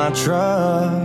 my truck.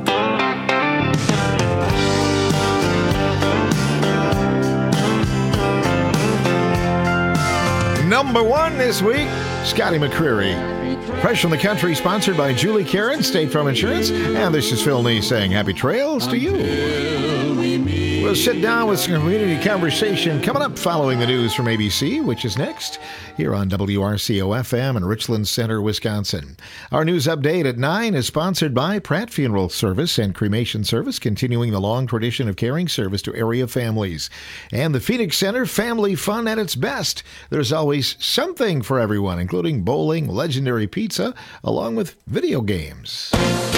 Number one this week, Scotty McCreery. Fresh from the Country, sponsored by Julie Karen, State Farm Insurance. And this is Phil Neese saying happy trails to you. We'll sit down with some community conversation coming up following the news from ABC, which is next here on WRCO-FM in Richland Center, Wisconsin. Our news update at 9 is sponsored by Pratt Funeral Service and Cremation Service, continuing the long tradition of caring service to area families. And the Phoenix Center, family fun at its best. There's always something for everyone, including bowling, legendary pizza, along with video games.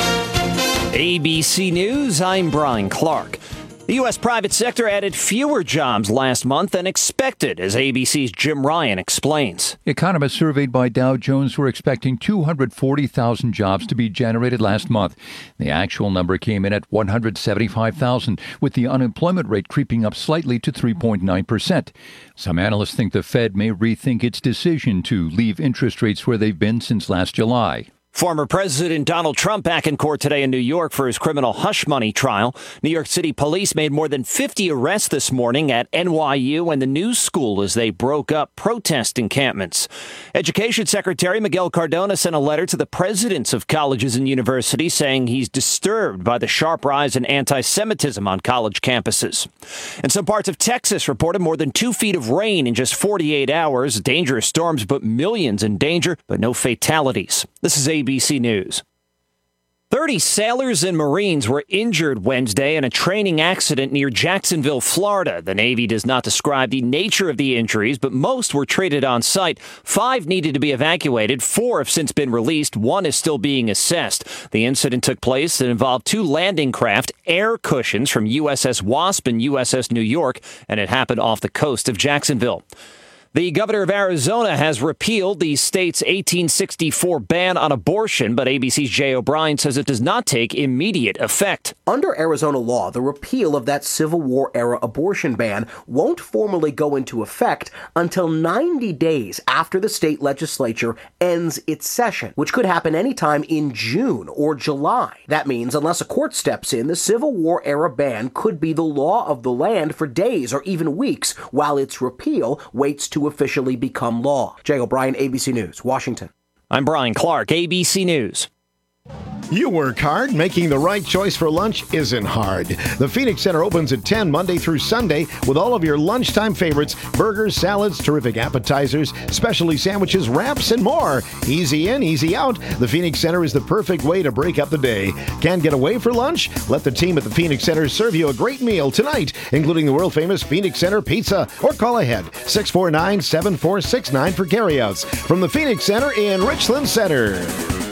ABC News, I'm Brian Clark. The U.S. private sector added fewer jobs last month than expected, as ABC's Jim Ryan explains. Economists surveyed by Dow Jones were expecting 240,000 jobs to be generated last month. The actual number came in at 175,000, with the unemployment rate creeping up slightly to 3.9%. Some analysts think the Fed may rethink its decision to leave interest rates where they've been since last July. Former President Donald Trump back in court today in New York for his criminal hush money trial. New York City police made more than 50 arrests this morning at NYU and the New School as they broke up protest encampments. Education Secretary Miguel Cardona sent a letter to the presidents of colleges and universities saying he's disturbed by the sharp rise in anti-Semitism on college campuses. And some parts of Texas reported more than 2 feet of rain in just 48 hours. Dangerous storms put millions in danger, but no fatalities. This is ABC News. 30 sailors and Marines were injured Wednesday in a training accident near Jacksonville, Florida. The Navy does not describe the nature of the injuries, but most were treated on site. 5 needed to be evacuated. 4 have since been released. 1 is still being assessed. The incident took place and involved 2 landing craft, air cushions from USS Wasp and USS New York, and it happened off the coast of Jacksonville. The governor of Arizona has repealed the state's 1864 ban on abortion, but ABC's Jay O'Brien says it does not take immediate effect. Under Arizona law, the repeal of that Civil War-era abortion ban won't formally go into effect until 90 days after the state legislature ends its session, which could happen anytime in June or July. That means, unless a court steps in, the Civil War-era ban could be the law of the land for days or even weeks, while its repeal waits to officially become law. Jay O'Brien, ABC News, Washington. I'm Brian Clark, ABC News. You work hard. Making the right choice for lunch isn't hard. The Phoenix Center opens at 10 Monday through Sunday with all of your lunchtime favorites, burgers, salads, terrific appetizers, specialty sandwiches, wraps, and more. Easy in, easy out. The Phoenix Center is the perfect way to break up the day. Can't get away for lunch? Let the team at the Phoenix Center serve you a great meal tonight, including the world-famous Phoenix Center Pizza. Or call ahead, 649-7469 for carryouts. From the Phoenix Center in Richland Center.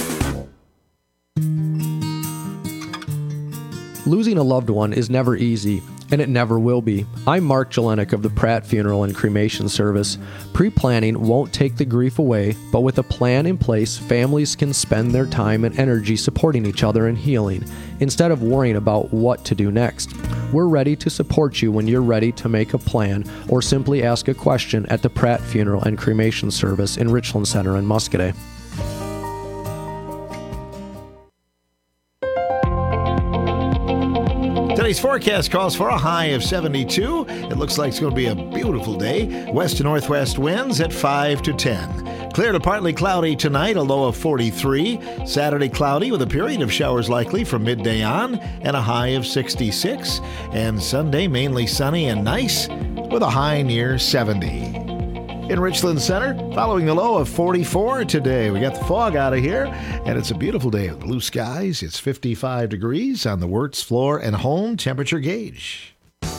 Losing a loved one is never easy, and it never will be. I'm Mark Jelenik of the Pratt Funeral and Cremation Service. Pre-planning won't take the grief away, but with a plan in place, families can spend their time and energy supporting each other and healing, instead of worrying about what to do next. We're ready to support you when you're ready to make a plan or simply ask a question at the Pratt Funeral and Cremation Service in Richland Center in Muscoda. Today's forecast calls for a high of 72. It looks like it's going to be a beautiful day. West to northwest winds at 5 to 10. Clear to partly cloudy tonight, a low of 43. Saturday cloudy with a period of showers likely from midday on and a high of 66. And Sunday mainly sunny and nice with a high near 70. In Richland Center, following the low of 44 today. We got the fog out of here, and it's a beautiful day with blue skies. It's 55 degrees on the Wirtz Floor and Home temperature gauge.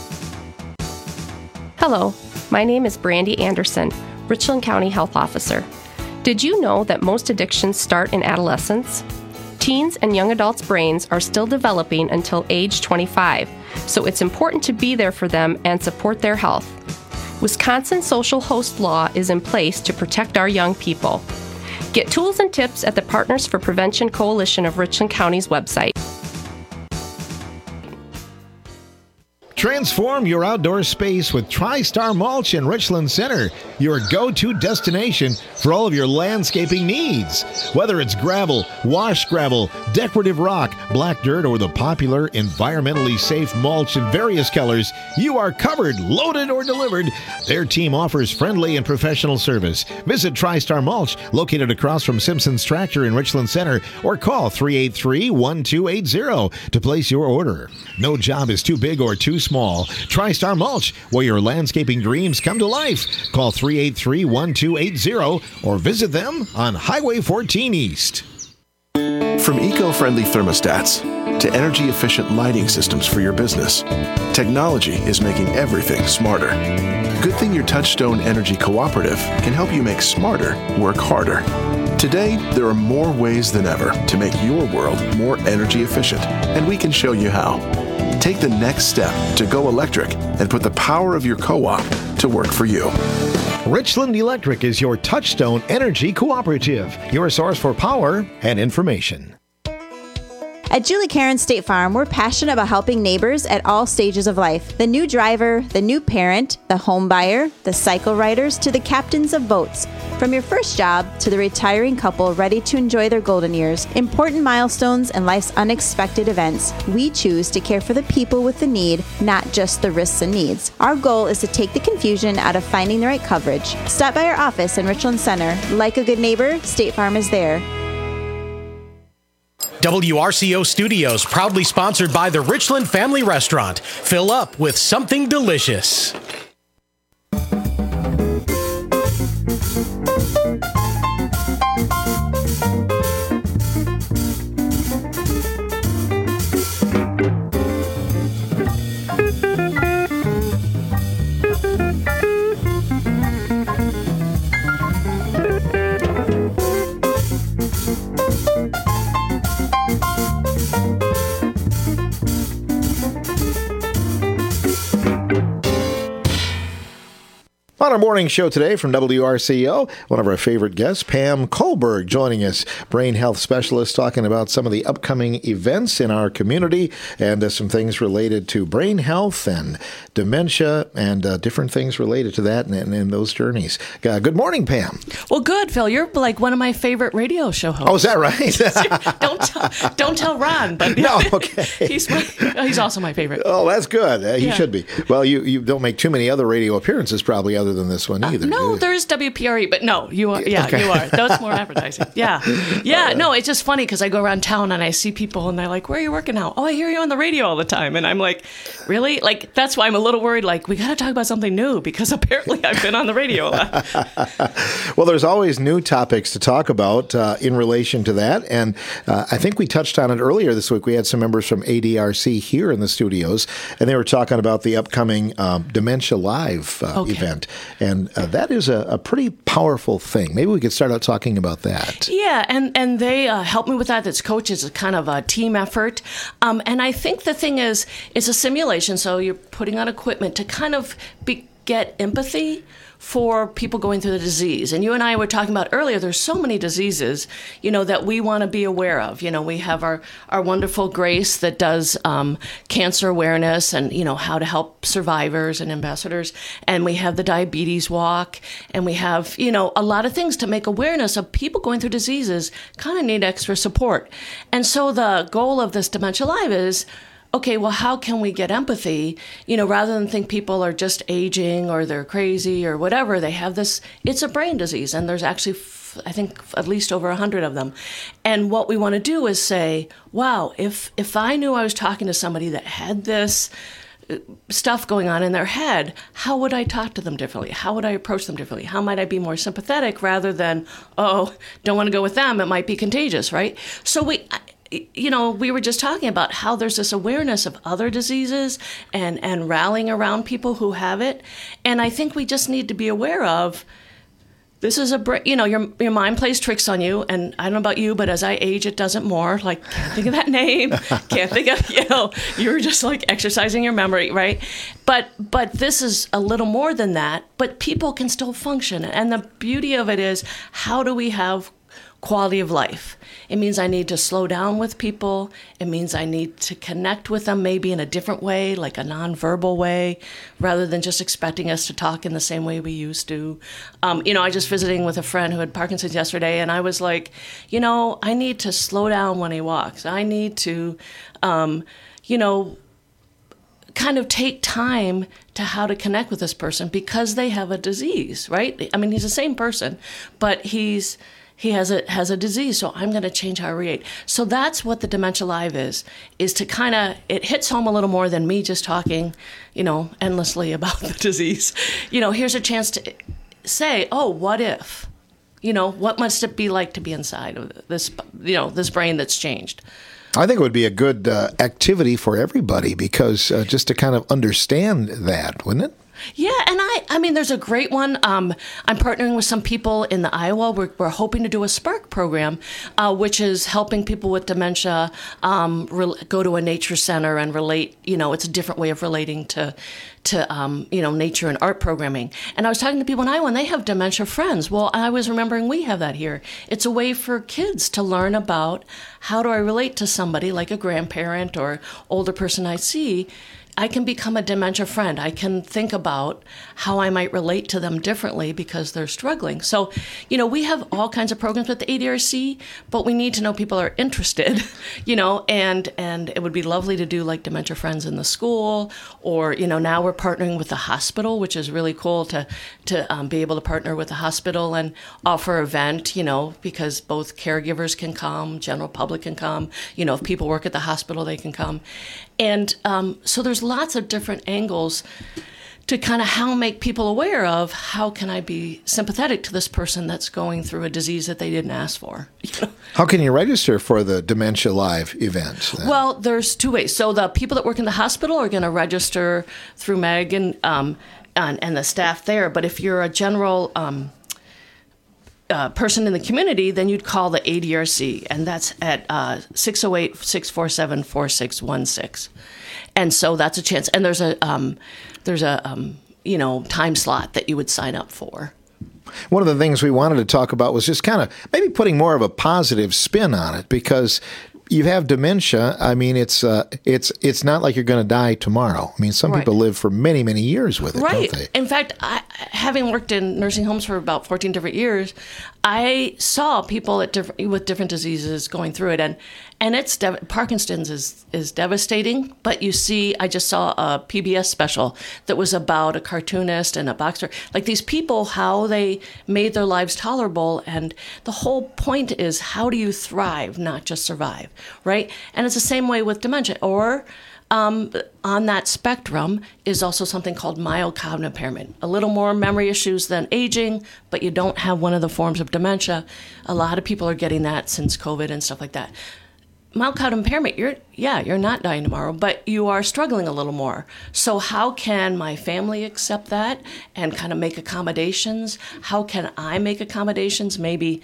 Hello, my name is Brandy Anderson, Richland County Health Officer. Did you know that most addictions start in adolescence? Teens and young adults' brains are still developing until age 25, so it's important to be there for them and support their health. Wisconsin social host law is in place to protect our young people. Get tools and tips at the Partners for Prevention Coalition of Richland County's website. Transform your outdoor space with TriStar Mulch in Richland Center, your go-to destination for all of your landscaping needs. Whether it's gravel, washed gravel, decorative rock, black dirt, or the popular environmentally safe mulch in various colors, you are covered, loaded, or delivered. Their team offers friendly and professional service. Visit TriStar Mulch, located across from Simpson's Tractor in Richland Center, or call 383-1280 to place your order. No job is too big or too small. TriStar Mulch, where your landscaping dreams come to life. Call 383-1280 or visit them on Highway 14 East. From eco-friendly thermostats to energy-efficient lighting systems for your business, technology is making everything smarter. Good thing your Touchstone Energy Cooperative can help you make smarter work harder. Today, there are more ways than ever to make your world more energy efficient, and we can show you how. Take the next step to go electric and put the power of your co-op to work for you. Richland Electric is your Touchstone Energy Cooperative, your source for power and information. At Julie Karen State Farm, we're passionate about helping neighbors at all stages of life. The new driver, the new parent, the home buyer, the cycle riders, to the captains of boats. From your first job to the retiring couple ready to enjoy their golden years, important milestones, and life's unexpected events, we choose to care for the people with the need, not just the risks and needs. Our goal is to take the confusion out of finding the right coverage. Stop by our office in Richland Center. Like a good neighbor, State Farm is there. WRCO Studios, proudly sponsored by the Richland Family Restaurant. Fill up with something delicious. On our morning show today from WRCO, one of our favorite guests, Pam Kohlberg, joining us, brain health specialist, talking about some of the upcoming events in our community and some things related to brain health and dementia and different things related to that and those journeys. Good morning, Pam. Well, good, Phil. You're like one of my favorite radio show hosts. Oh, is that right? don't tell Ron, but no, okay. He's also my favorite. Oh, that's good. He should be. Well, you don't make too many other radio appearances probably other than this one either. No, there's WPRE, but no, you are. Yeah, okay. You are. That's more advertising. Yeah. No, it's just funny because I go around town and I see people and they're like, "Where are you working now?" "Oh, I hear you on the radio all the time." And I'm like, "Really?" Like, that's why I'm a little worried. Like, we got to talk about something new because apparently I've been on the radio a lot. Well, there's always new topics to talk about in relation to that. And I think we touched on it earlier this week. We had some members from ADRC here in the studios, and they were talking about the upcoming Dementia Live event. And that is a pretty powerful thing. Maybe we could start out talking about that. Yeah, and they help me with that. That's coaches. It's kind of a team effort. And I think the thing is, it's a simulation. So you're putting on equipment to kind of get empathy for people going through the disease. And you and I were talking about earlier, there's so many diseases, that we want to be aware of. We have our wonderful Grace that does cancer awareness and, how to help survivors and ambassadors. And we have the diabetes walk. And we have, a lot of things to make awareness of people going through diseases kind of need extra support. And so the goal of this Dementia Live is, okay, well, how can we get empathy? Rather than think people are just aging or they're crazy or whatever, they have this, it's a brain disease. And there's actually, I think, at least over 100 of them. And what we want to do is say, wow, if I knew I was talking to somebody that had this stuff going on in their head, how would I talk to them differently? How would I approach them differently? How might I be more sympathetic rather than, oh, don't want to go with them, it might be contagious, right? So we were just talking about how there's this awareness of other diseases and rallying around people who have it. And I think we just need to be aware of, this is your mind plays tricks on you. And I don't know about you, but as I age, it doesn't more. Like, can't think of that name. Can't think of, you're just like exercising your memory, right? But this is a little more than that, but people can still function. And the beauty of it is, how do we have quality of life. It means I need to slow down with people. It means I need to connect with them maybe in a different way, like a nonverbal way, rather than just expecting us to talk in the same way we used to. I just visiting with a friend who had Parkinson's yesterday, and I was like, I need to slow down when he walks. I need to, kind of take time to how to connect with this person because they have a disease, right? I mean, he's the same person, but he has a disease, so I'm going to change how I relate. So that's what the Dementia Live is to kind of, it hits home a little more than me just talking, endlessly about the disease. Here's a chance to say, oh, what if? What must it be like to be inside of this, this brain that's changed? I think it would be a good activity for everybody because just to kind of understand that, wouldn't it? Yeah, and I mean, there's a great one. I'm partnering with some people in the Iowa. We're hoping to do a Spark program, which is helping people with dementia go to a nature center and relate. It's a different way of relating to nature and art programming. And I was talking to people in Iowa, and they have dementia friends. Well, I was remembering we have that here. It's a way for kids to learn about how do I relate to somebody like a grandparent or older person I see. I can become a dementia friend. I can think about how I might relate to them differently because they're struggling. So, we have all kinds of programs with the ADRC, but we need to know people are interested, and it would be lovely to do like dementia friends in the school, or, now we're partnering with the hospital, which is really cool to be able to partner with the hospital and offer an event, because both caregivers can come, general public can come, if people work at the hospital, they can come. And so there's lots of different angles to kind of make people aware of how can I be sympathetic to this person that's going through a disease that they didn't ask for. How can you register for the Dementia Live event? Then? Well, there's two ways. So the people that work in the hospital are going to register through Meg and the staff there. But if you're a general person in the community, then you'd call the ADRC, and that's at 608-647-4616. And so that's a chance. And there's a time slot that you would sign up for. One of the things we wanted to talk about was just kind of maybe putting more of a positive spin on it, because you have dementia. I mean, it's not like you're going to die tomorrow. I mean, some people live for many, many years with it, don't they? In fact, having worked in nursing homes for about 14 different years, I saw people with different diseases going through it, and it's Parkinson's is devastating. But you see, I just saw a PBS special that was about a cartoonist and a boxer, like these people, how they made their lives tolerable, and the whole point is how do you thrive, not just survive, right? And it's the same way with dementia, or on that spectrum is also something called mild cognitive impairment. A little more memory issues than aging, but you don't have one of the forms of dementia. A lot of people are getting that since COVID and stuff like that. Mild cognitive impairment, you're not dying tomorrow, but you are struggling a little more. So how can my family accept that and kind of make accommodations? How can I make accommodations? Maybe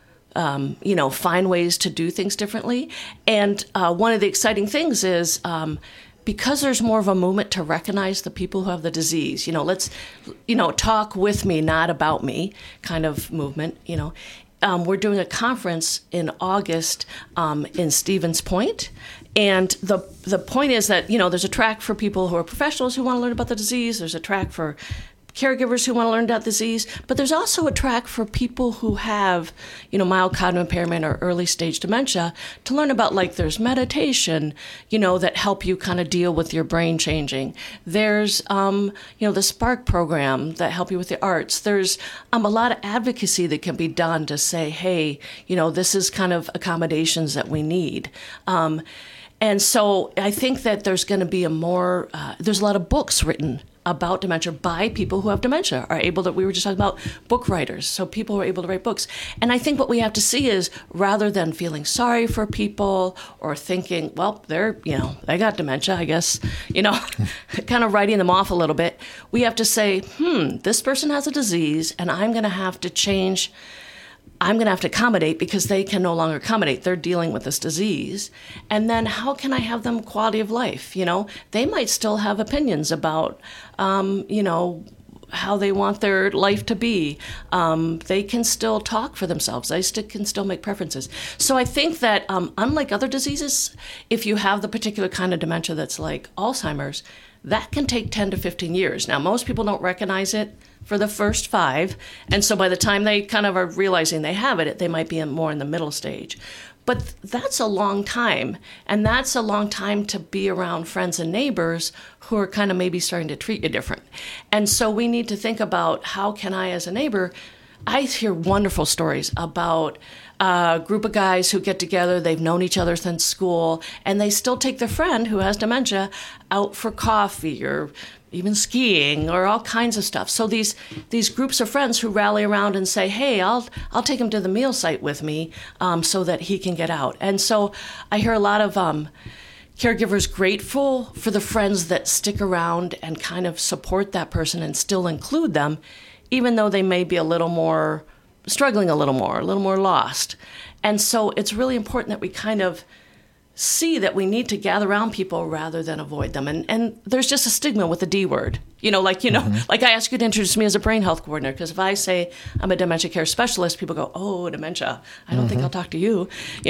find ways to do things differently. And one of the exciting things is because there's more of a movement to recognize the people who have the disease, let's, talk with me, not about me kind of movement, we're doing a conference in August in Stevens Point. And the point is that, there's a track for people who are professionals who want to learn about the disease. There's a track for caregivers who want to learn about disease, but there's also a track for people who have, mild cognitive impairment or early stage dementia to learn about, like, there's meditation, that help you kind of deal with your brain changing. There's, the Spark program that help you with the arts. There's a lot of advocacy that can be done to say, hey, this is kind of accommodations that we need. And so I think that there's going to be there's a lot of books written about dementia by people who have dementia, we were just talking about book writers, so people who are able to write books. And I think what we have to see is, rather than feeling sorry for people or thinking, well, they got dementia, I guess, kind of writing them off a little bit, we have to say, this person has a disease and I'm going to have to change. I'm going to have to accommodate because they can no longer accommodate. They're dealing with this disease. And then how can I have them quality of life? They might still have opinions about, how they want their life to be. They can still talk for themselves. They can still make preferences. So I think that unlike other diseases, if you have the particular kind of dementia that's like Alzheimer's, that can take 10 to 15 years. Now, most people don't recognize it for the first 5, and so by the time they kind of are realizing they have it, they might be more in the middle stage. But that's a long time, and that's a long time to be around friends and neighbors who are kind of maybe starting to treat you different. And so we need to think about, how can I, as a neighbor, I hear wonderful stories about a group of guys who get together, they've known each other since school, and they still take their friend who has dementia out for coffee or even skiing or all kinds of stuff. So these groups of friends who rally around and say, hey, I'll take him to the meal site with me so that he can get out. And so I hear a lot of caregivers grateful for the friends that stick around and kind of support that person and still include them, even though they may be struggling a little more lost. And so it's really important that we kind of see that we need to gather around people rather than avoid them. And there's just a stigma with the D word. Like I ask you to introduce me as a brain health coordinator, because if I say I'm a dementia care specialist, people go, oh, dementia. I don't think I'll talk to you,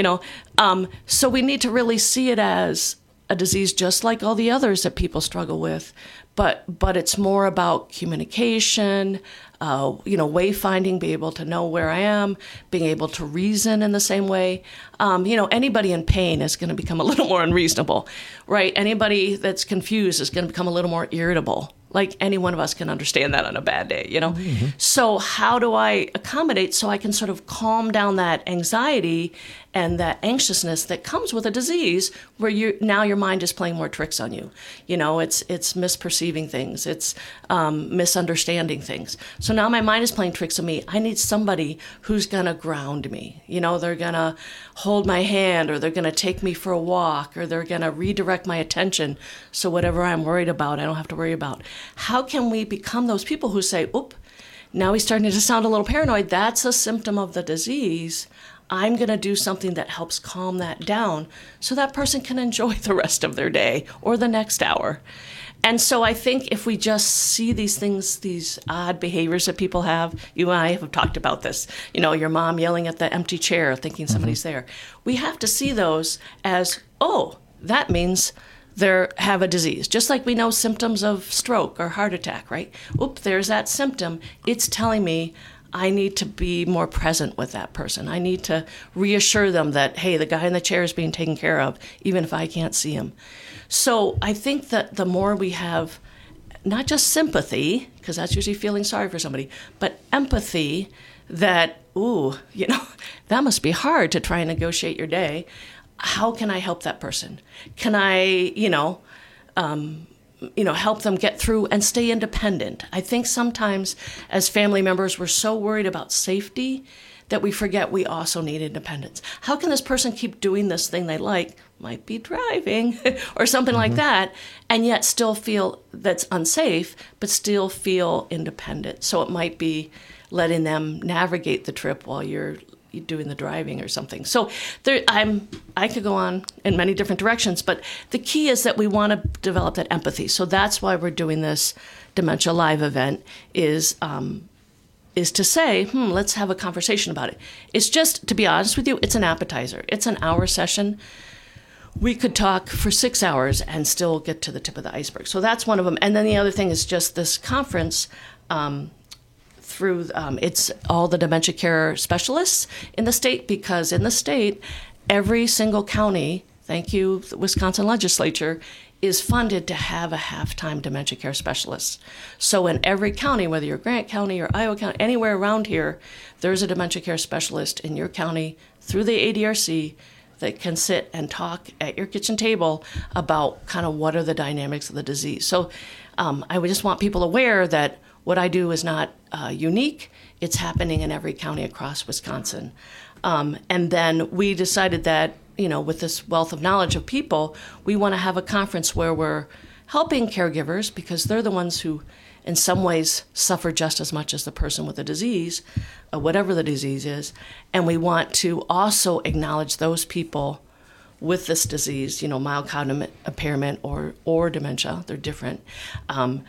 So we need to really see it as a disease just like all the others that people struggle with. But it's more about communication, wayfinding, be able to know where I am, being able to reason in the same way. Anybody in pain is going to become a little more unreasonable, right? Anybody that's confused is going to become a little more irritable. Like any one of us can understand that on a bad day, So how do I accommodate so I can sort of calm down that anxiety and that anxiousness that comes with a disease where now your mind is playing more tricks on you. It's misperceiving things. It's misunderstanding things. So now my mind is playing tricks on me. I need somebody who's going to ground me. They're going to hold my hand, or they're going to take me for a walk, or they're going to redirect my attention so whatever I'm worried about, I don't have to worry about. How can we become those people who say, oop, now he's starting to sound a little paranoid. That's a symptom of the disease. I'm going to do something that helps calm that down so that person can enjoy the rest of their day or the next hour. And so I think if we just see these things, these odd behaviors that people have, you and I have talked about this, your mom yelling at the empty chair, thinking somebody's there. We have to see those as, oh, that means they have a disease. Just like we know symptoms of stroke or heart attack, right? Oop, there's that symptom. It's telling me I need to be more present with that person. I need to reassure them that, hey, the guy in the chair is being taken care of, even if I can't see him. So I think that the more we have not just sympathy, because that's usually feeling sorry for somebody, but empathy that, that must be hard to try and negotiate your day. How can I help that person? Can I, help them get through and stay independent? I think sometimes as family members, we're so worried about safety that we forget we also need independence. How can this person keep doing this thing they like, might be driving or something like that, and yet still feel that's unsafe, but still feel independent? So it might be letting them navigate the trip while you're doing the driving or something. So I could go on in many different directions, but the key is that we want to develop that empathy. So that's why we're doing this Dementia Live event is to say, let's have a conversation about it. It's just, to be honest with you, it's an appetizer. It's an hour session. We could talk for 6 hours and still get to the tip of the iceberg. So that's one of them. And then the other thing is just this conference it's all the dementia care specialists in the state, because in the state, every single county, thank you, the Wisconsin legislature, is funded to have a half-time dementia care specialist. So in every county, whether you're Grant County or Iowa County, anywhere around here, there's a dementia care specialist in your county through the ADRC that can sit and talk at your kitchen table about kind of what are the dynamics of the disease. So I would just want people aware that what I do is not unique. It's happening in every county across Wisconsin. And then we decided that, with this wealth of knowledge of people, we want to have a conference where we're helping caregivers, because they're the ones who, in some ways, suffer just as much as the person with the disease, whatever the disease is. And we want to also acknowledge those people with this disease, mild cognitive impairment or dementia. They're different.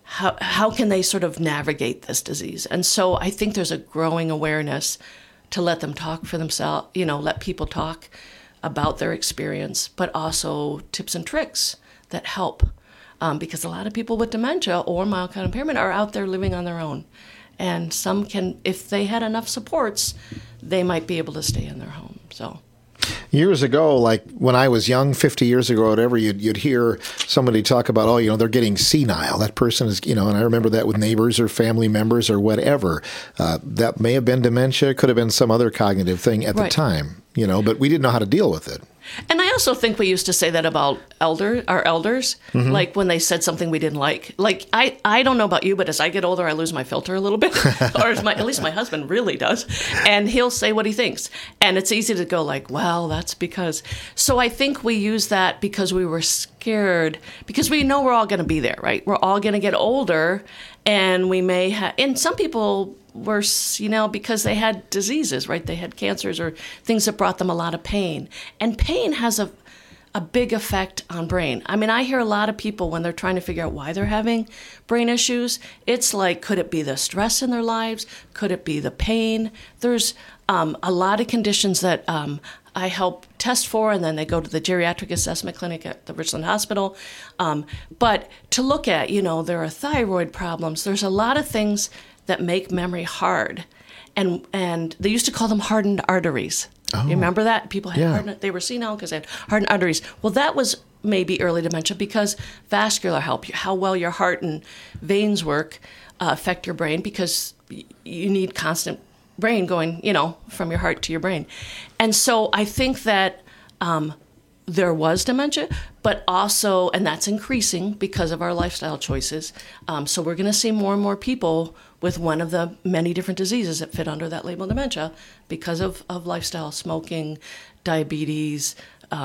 how can they sort of navigate this disease? And so I think there's a growing awareness to let them talk for themselves, let people talk about their experience, but also tips and tricks that help. Because a lot of people with dementia or mild cognitive impairment are out there living on their own. And some can, if they had enough supports, they might be able to stay in their home. So. Years ago, like when I was young, 50 years ago, or whatever, you'd hear somebody talk about, they're getting senile. That person is, and I remember that with neighbors or family members or whatever. That may have been dementia, could have been some other cognitive thing at the time, but we didn't know how to deal with it. And I also think we used to say that about our elders, like when they said something we didn't like. Like, I don't know about you, but as I get older, I lose my filter a little bit, or at least my husband really does. And he'll say what he thinks. And it's easy to go like, well, that's because. So I think we use that because we were scared, because we know we're all going to be there, right? We're all going to get older, and we may have, and some people were, because they had diseases, right? They had cancers or things that brought them a lot of pain. And pain has a big effect on brain. I mean, I hear a lot of people when they're trying to figure out why they're having brain issues, it's like, could it be the stress in their lives? Could it be the pain? There's a lot of conditions that I help test for, and then they go to the geriatric assessment clinic at the Richland Hospital. But to look at, there are thyroid problems. There's a lot of things that make memory hard. And they used to call them hardened arteries. Oh. You remember that? People had they were senile because they had hardened arteries. Well, that was maybe early dementia because vascular health, how well your heart and veins work, affect your brain because you need constant brain going, from your heart to your brain. And so I think that there was dementia, but also, and that's increasing because of our lifestyle choices. So we're going to see more and more people with one of the many different diseases that fit under that label dementia because of lifestyle, smoking, diabetes,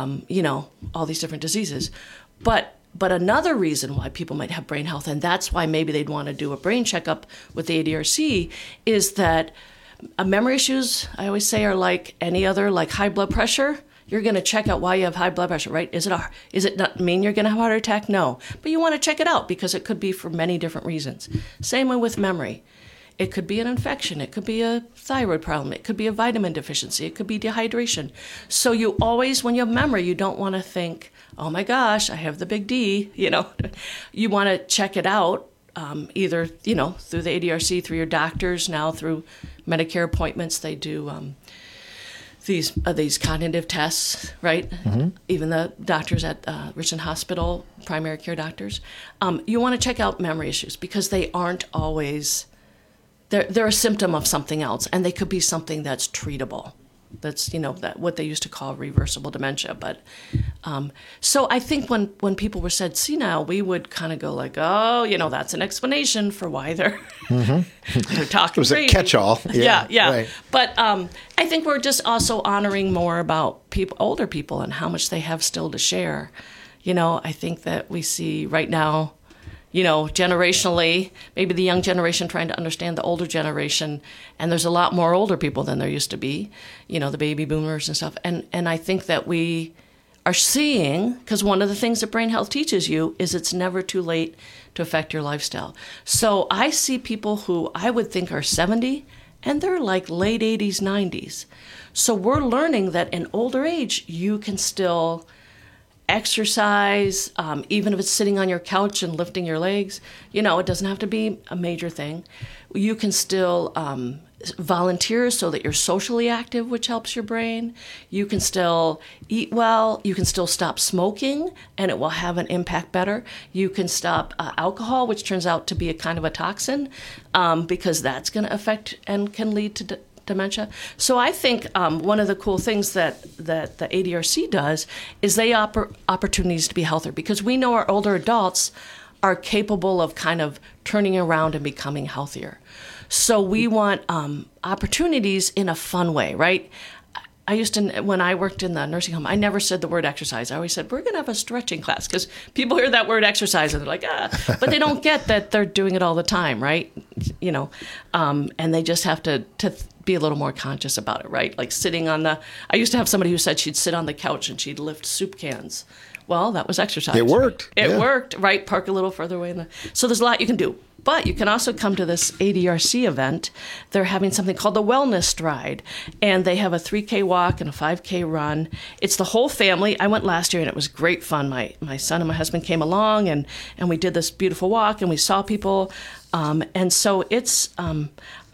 all these different diseases. But another reason why people might have brain health, and that's why maybe they'd want to do a brain checkup with the ADRC, is that memory issues, I always say, are like any other, like high blood pressure. You're going to check out why you have high blood pressure, right? Is it not mean you're going to have a heart attack? No. But you want to check it out because it could be for many different reasons. Same way with memory. It could be an infection. It could be a thyroid problem. It could be a vitamin deficiency. It could be dehydration. So you always, when you have memory, you don't want to think, oh my gosh, I have the big D. You want to check it out, either, through the ADRC, through your doctors, now through Medicare appointments. They do these cognitive tests, right? Mm-hmm. Even the doctors at Richland Hospital, primary care doctors. You want to check out memory issues because they aren't always, they're a symptom of something else, and they could be something that's treatable. That's, that what they used to call reversible dementia. But so I think when people were said senile, we would kind of go like, oh, that's an explanation for why they're they're talking. It was crazy. A catch-all. Yeah. Right. But I think we're just also honoring more about older people and how much they have still to share. I think that we see right now, generationally, maybe the young generation trying to understand the older generation, and there's a lot more older people than there used to be, the baby boomers and stuff. And I think that we are seeing, because one of the things that brain health teaches you is it's never too late to affect your lifestyle. So I see people who I would think are 70, and they're like late 80s, 90s. So we're learning that in older age, you can still exercise, even if it's sitting on your couch and lifting your legs. It doesn't have to be a major thing. You can still volunteer so that you're socially active, which helps your brain. You can still eat well. You can still stop smoking, and it will have an impact better. You can stop alcohol, which turns out to be a kind of a toxin, because that's going to affect and can lead to dementia. So I think one of the cool things that the ADRC does is they offer opportunities to be healthier, because we know our older adults are capable of kind of turning around and becoming healthier. So we want opportunities in a fun way, right? I used to, when I worked in the nursing home, I never said the word exercise. I always said, we're going to have a stretching class, because people hear that word exercise and they're like, but they don't get that they're doing it all the time, right? And they just have to be a little more conscious about it, right? Like I used to have somebody who said she'd sit on the couch and she'd lift soup cans. Well, that was exercise. It worked. It worked, right? Park a little further away. So there's a lot you can do. But you can also come to this ADRC event. They're having something called the Wellness Stride, and they have a 3K walk and a 5K run. It's the whole family. I went last year, and it was great fun. My son and my husband came along, and we did this beautiful walk, and we saw people. And so it's on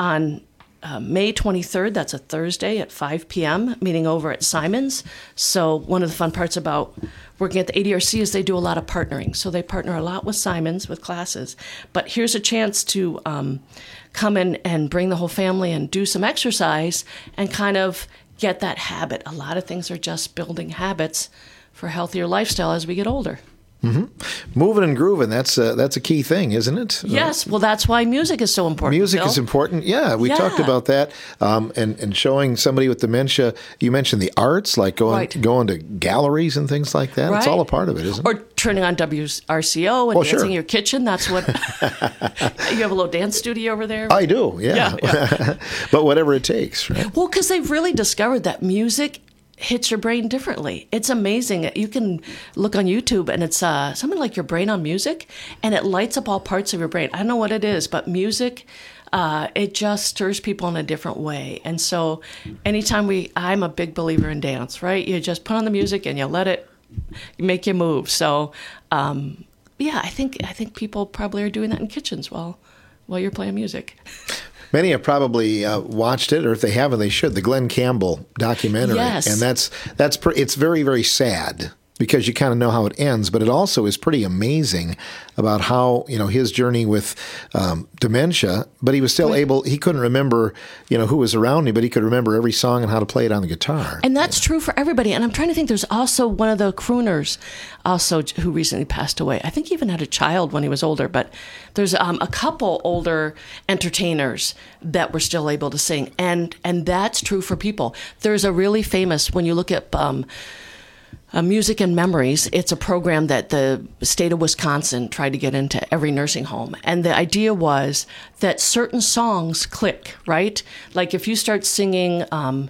May 23rd, that's a Thursday at 5 p.m., meeting over at Simon's. So one of the fun parts about working at the ADRC is they do a lot of partnering. So they partner a lot with Simon's with classes. But here's a chance to come in and bring the whole family and do some exercise and kind of get that habit. A lot of things are just building habits for healthier lifestyle as we get older. Mm-hmm. Moving and grooving, that's a key thing, isn't it? Yes, well, that's why music is so important. Music Bill. is important. Yeah, we talked about that. And showing somebody with dementia, you mentioned the arts, like going to galleries and things like that. Right. It's all a part of it, isn't it? Or turning on WRCO and dancing in your kitchen. That's what, you have a little dance studio over there? I do, yeah. But whatever it takes, right? Well, because they've really discovered that music hits your brain differently. It's amazing. You can look on YouTube and it's something like your brain on music, and it lights up all parts of your brain. I don't know what it is, but music, it just stirs people in a different way. And so anytime I'm a big believer in dance, right? You just put on the music and you let it make you move. So, I think people probably are doing that in kitchens while you're playing music. Many have probably watched it, or if they haven't, they should. The Glenn Campbell documentary, yes. And it's very, very sad because you kind of know how it ends, but it also is pretty amazing about how his journey with dementia. But he was still able. He couldn't remember who was around him, but he could remember every song and how to play it on the guitar. And that's true for everybody. And I'm trying to think. There's also one of the crooners, also who recently passed away. I think he even had a child when he was older. But there's a couple older entertainers that were still able to sing, and that's true for people. There's a really famous, when you look at Music and Memories, it's a program that the state of Wisconsin tried to get into every nursing home. And the idea was that certain songs click, right? Like if you start singing, an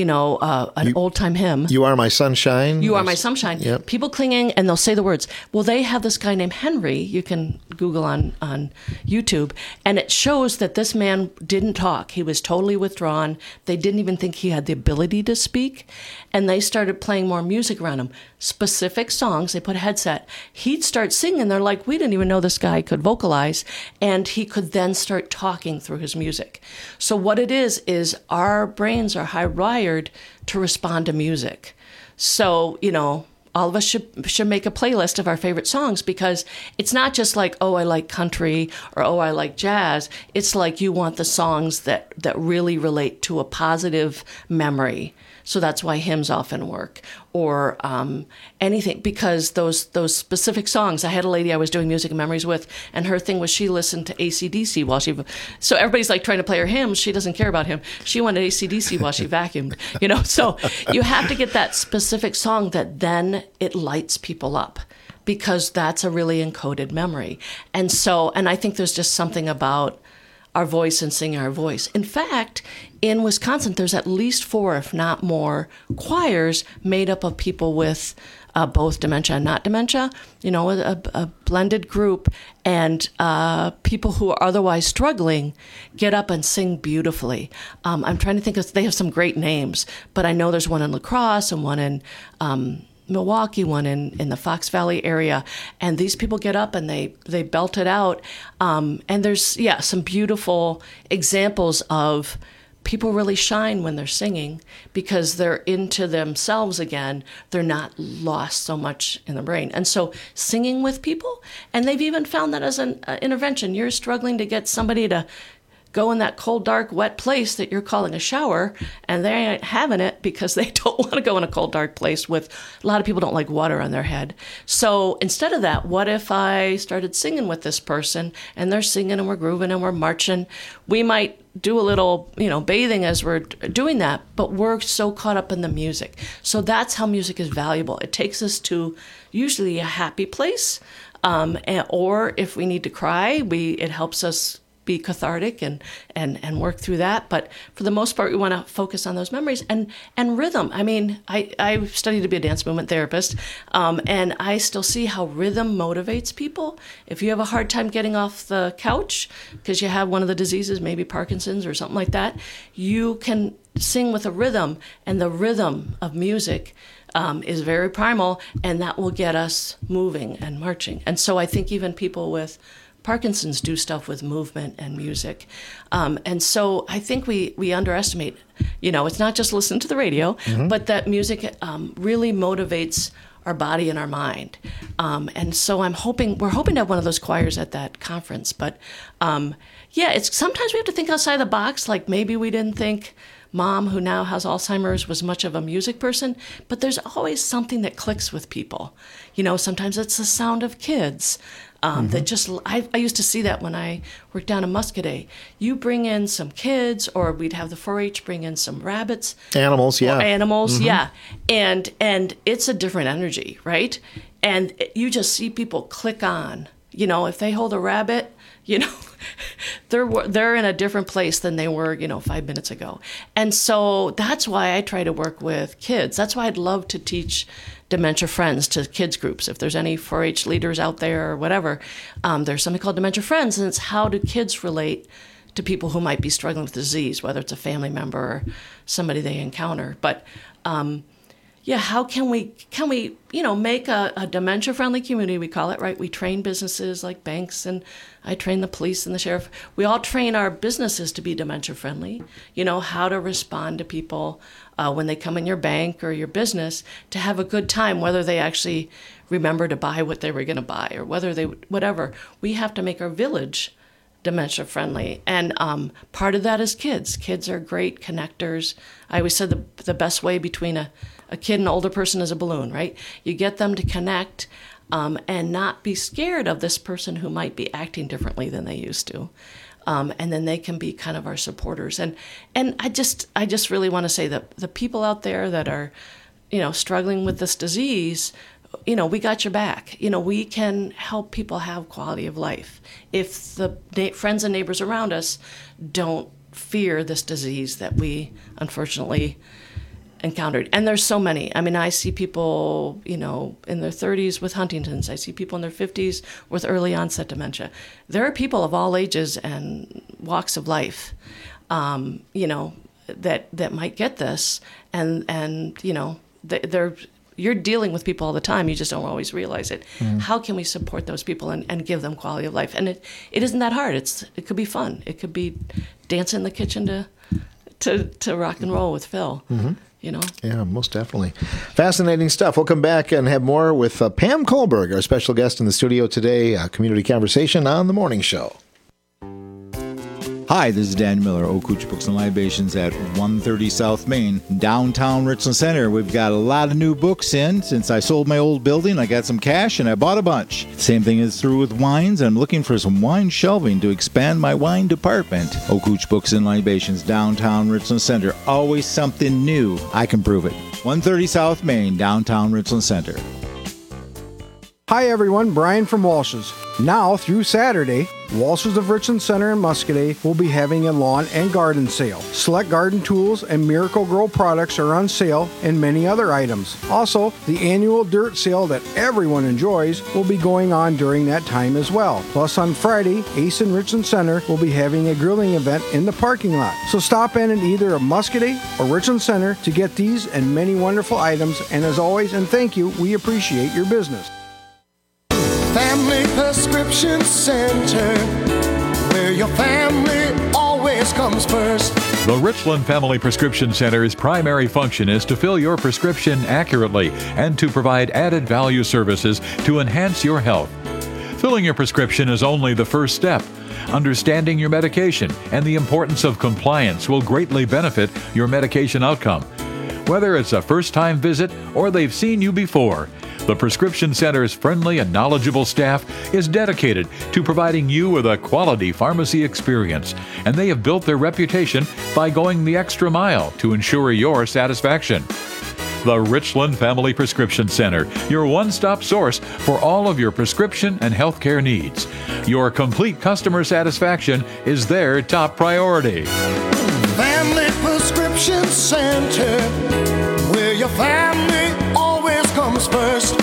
old-time hymn. You Are My Sunshine. You Are My Sunshine. Yep. People clinging, and they'll say the words. Well, they have this guy named Henry. You can Google on YouTube. And it shows that this man didn't talk. He was totally withdrawn. They didn't even think he had the ability to speak. And they started playing more music around him. Specific songs. They put a headset. He'd start singing. They're like, we didn't even know this guy could vocalize. And he could then start talking through his music. So what it is our brains are hardwired to respond to music. So, all of us should make a playlist of our favorite songs, because it's not just like, oh, I like country, or oh, I like jazz. It's like you want the songs that really relate to a positive memory. So that's why hymns often work, or anything, because those specific songs. I had a lady I was doing Music and Memories with, and her thing was she listened to AC/DC while so everybody's like trying to play her hymns. She doesn't care about him. She wanted AC/DC while she vacuumed, So you have to get that specific song that then it lights people up, because that's a really encoded memory. And I think there's just something about our voice and singing our voice. In fact, in Wisconsin, there's at least 4, if not more, choirs made up of people with both dementia and not dementia, a blended group, and people who are otherwise struggling get up and sing beautifully. I'm trying to think they have some great names, but I know there's one in La Crosse and one in Milwaukee, one in the Fox Valley area, and these people get up and they belt it out. And there's some beautiful examples of people really shine when they're singing, because they're into themselves again. They're not lost so much in the brain. And so singing with people, and they've even found that as an intervention. You're struggling to get somebody to go in that cold, dark, wet place that you're calling a shower, and they ain't having it because they don't want to go in a cold, dark place with a lot of people don't like water on their head. So instead of that, what if I started singing with this person, and they're singing and we're grooving and we're marching? We might do a little, bathing as we're doing that, but we're so caught up in the music. So that's how music is valuable. It takes us to usually a happy place, or if we need to cry, it helps us be cathartic and work through that. But for the most part, we want to focus on those memories and rhythm. I mean, I studied to be a dance movement therapist, and I still see how rhythm motivates people. If you have a hard time getting off the couch because you have one of the diseases, maybe Parkinson's or something like that, you can sing with a rhythm, and the rhythm of music is very primal, and that will get us moving and marching. And so I think even people with Parkinson's do stuff with movement and music. And so I think we underestimate, it's not just listen to the radio, but that music really motivates our body and our mind. And so we're hoping to have one of those choirs at that conference. But it's sometimes we have to think outside the box, like maybe we didn't think Mom, who now has Alzheimer's, was much of a music person, but there's always something that clicks with people. Sometimes it's the sound of kids. That just, I used to see that when I worked down in Muscadet. You bring in some kids, or we'd have the 4-H bring in some rabbits. Animals, yeah. And it's a different energy, right? And you just see people click on. If they hold a rabbit, they're in a different place than they were, 5 minutes ago. And so that's why I try to work with kids. That's why I'd love to teach Dementia Friends to kids groups. If there's any 4-H leaders out there or whatever, there's something called Dementia Friends, and it's how do kids relate to people who might be struggling with disease, whether it's a family member or somebody they encounter. But how can we make a dementia-friendly community, we call it, right? We train businesses like banks, and I train the police and the sheriff. We all train our businesses to be dementia-friendly, how to respond to people when they come in your bank or your business, to have a good time, whether they actually remember to buy what they were going to buy or whether whatever. We have to make our village dementia-friendly. And part of that is kids. Kids are great connectors. I always said the best way between a kid and an older person is a balloon, right? You get them to connect and not be scared of this person who might be acting differently than they used to. And then they can be kind of our supporters. And I just really want to say that the people out there that are, struggling with this disease, we got your back. We can help people have quality of life if the friends and neighbors around us don't fear this disease that we unfortunately encountered. And there's so many. I mean, I see people, in their 30s with Huntington's. I see people in their 50s with early onset dementia. There are people of all ages and walks of life, that might get this. And you're dealing with people all the time. You just don't always realize it. How can we support those people and give them quality of life? And it isn't that hard. It could be fun. It could be dancing in the kitchen to rock and roll with Phil. Yeah, most definitely. Fascinating stuff. We'll come back and have more with Pam Kohlberg, our special guest in the studio today, Community Conversation on The Morning Show. Hi, this is Dan Miller, Okuch Books and Libations at 130 South Main, downtown Richland Center. We've got a lot of new books in. Since I sold my old building, I got some cash and I bought a bunch. Same thing is true with wines. I'm looking for some wine shelving to expand my wine department. Okuch Books and Libations, downtown Richland Center. Always something new. I can prove it. 130 South Main, downtown Richland Center. Hi everyone, Brian from Walsh's. Now through Saturday, Walsh's of Richland Center in Muscadet will be having a lawn and garden sale. Select garden tools and Miracle-Gro products are on sale, and many other items. Also, the annual dirt sale that everyone enjoys will be going on during that time as well. Plus on Friday, Ace in Richland Center will be having a grilling event in the parking lot. So stop in either Muscadet or Richland Center to get these and many wonderful items. And as always, and thank you, we appreciate your business. Family Prescription Center, where your family always comes first. The Richland Family Prescription Center's primary function is to fill your prescription accurately and to provide added value services to enhance your health. Filling your prescription is only the first step. Understanding your medication and the importance of compliance will greatly benefit your medication outcome. Whether it's a first-time visit or they've seen you before, the Prescription Center's friendly and knowledgeable staff is dedicated to providing you with a quality pharmacy experience, and they have built their reputation by going the extra mile to ensure your satisfaction. The Richland Family Prescription Center, your one-stop source for all of your prescription and healthcare needs. Your complete customer satisfaction is their top priority. Family Prescription Center, where your family always comes first.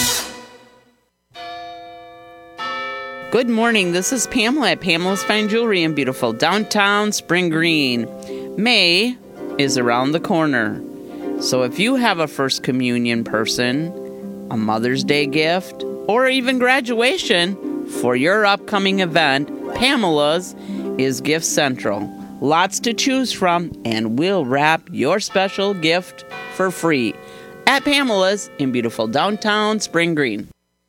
Good morning. This is Pamela at Pamela's Fine Jewelry in beautiful downtown Spring Green. May is around the corner. So if you have a First Communion person, a Mother's Day gift, or even graduation for your upcoming event, Pamela's is Gift Central. Lots to choose from, and we'll wrap your special gift for free at Pamela's in beautiful downtown Spring Green.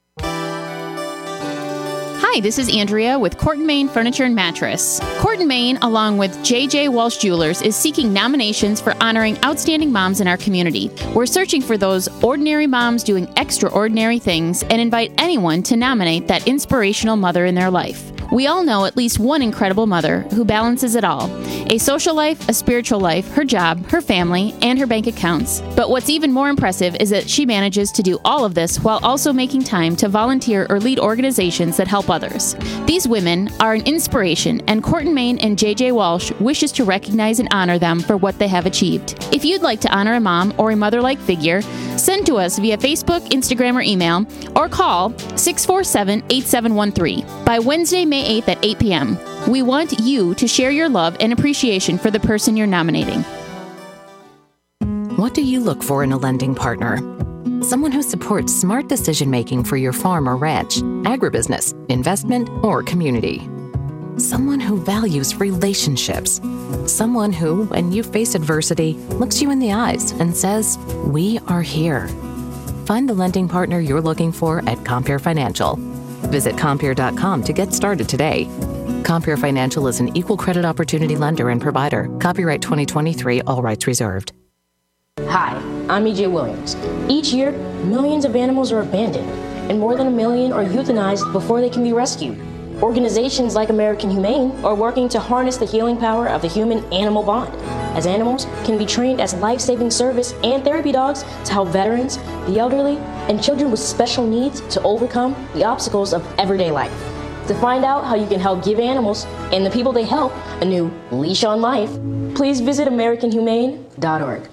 Hi, this is Andrea with Court & Main Furniture and Mattress. Court & Main, along with J.J. Walsh Jewelers, is seeking nominations for honoring outstanding moms in our community. We're searching for those ordinary moms doing extraordinary things and invite anyone to nominate that inspirational mother in their life. We all know at least one incredible mother who balances it all. A social life, a spiritual life, her job, her family, and her bank accounts. But what's even more impressive is that she manages to do all of this while also making time to volunteer or lead organizations that help others. These women are an inspiration, and Court & Main and J.J. Walsh wishes to recognize and honor them for what they have achieved. If you'd like to honor a mom or a mother-like figure, send to us via Facebook, Instagram, or email, or call 647-8713 by Wednesday, May 8th at 8 p.m. We want you to share your love and appreciation for the person you're nominating. What do you look for in a lending partner? Someone who supports smart decision-making for your farm or ranch, agribusiness, investment, or community. Someone who values relationships. Someone who, when you face adversity, looks you in the eyes and says, "We are here." Find the lending partner you're looking for at Compere Financial. Visit Compere.com to get started today. Compere Financial is an equal credit opportunity lender and provider. Copyright 2023, all rights reserved. Hi, I'm E.J. Williams. Each year, millions of animals are abandoned, and more than 1 million are euthanized before they can be rescued. Organizations like American Humane are working to harness the healing power of the human-animal bond, as animals can be trained as life-saving service and therapy dogs to help veterans, the elderly, and children with special needs to overcome the obstacles of everyday life. To find out how you can help give animals and the people they help a new leash on life, please visit AmericanHumane.org.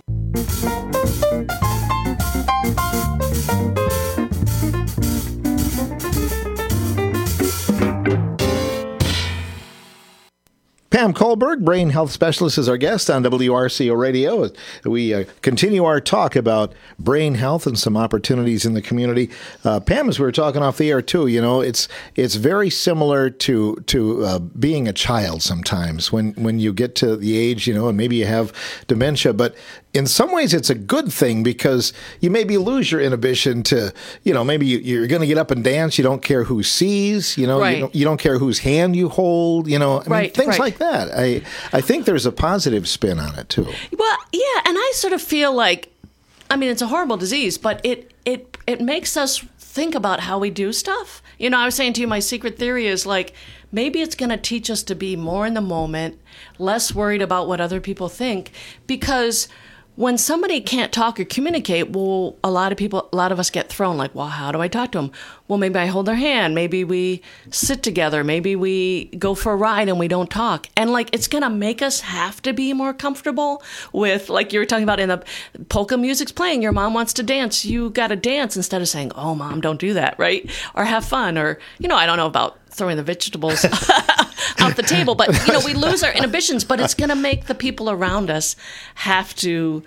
Pam Kohlberg, brain health specialist, is our guest on WRCO Radio. We continue our talk about brain health and some opportunities in the community. Pam, as we were talking off the air too, you know, it's very similar to being a child sometimes when you get to the age, you know, and maybe you have dementia, but in some ways it's a good thing because you maybe lose your inhibition to, you know, maybe you're going to get up and dance. You don't care who sees, you know, right. you don't care whose hand you hold, you know, I mean, things right. like that. I think there's a positive spin on it too. Well, yeah, and I sort of feel like, I mean, it's a horrible disease, but it makes us think about how we do stuff. You know, I was saying to you, my secret theory is like, maybe it's going to teach us to be more in the moment, less worried about what other people think, because when somebody can't talk or communicate, well, a lot of us get thrown like, well, how do I talk to them? Well, maybe I hold their hand. Maybe we sit together. Maybe we go for a ride and we don't talk. And like, it's going to make us have to be more comfortable with, like you were talking about in the polka music's playing, your mom wants to dance. You got to dance instead of saying, oh, mom, don't do that, right? Or have fun. Or, you know, I don't know about throwing the vegetables out the table, but you know, we lose our inhibitions, but it's going to make the people around us have to